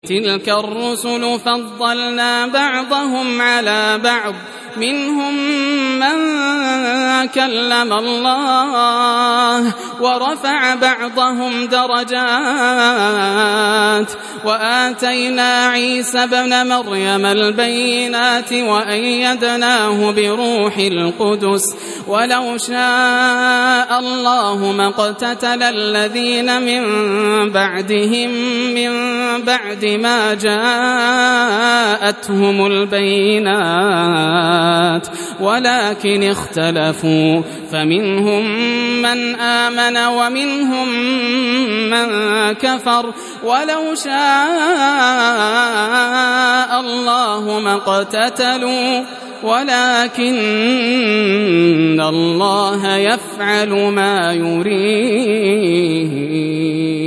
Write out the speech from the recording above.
تلك الرسل فضلنا بعضهم على بعض منهم من كلم الله ورفع بعضهم درجات وآتينا عيسى ابن مريم البينات وأيدناه بروح القدس ولو شاء الله ما اقتتل الذين من بعدهم من بعد ما جاءتهم البينات ولكن اختلفوا فمنهم من آمن ومنهم من كفر ولو شاء الله ما اقتتلوا ولكن الله يفعل ما يريد.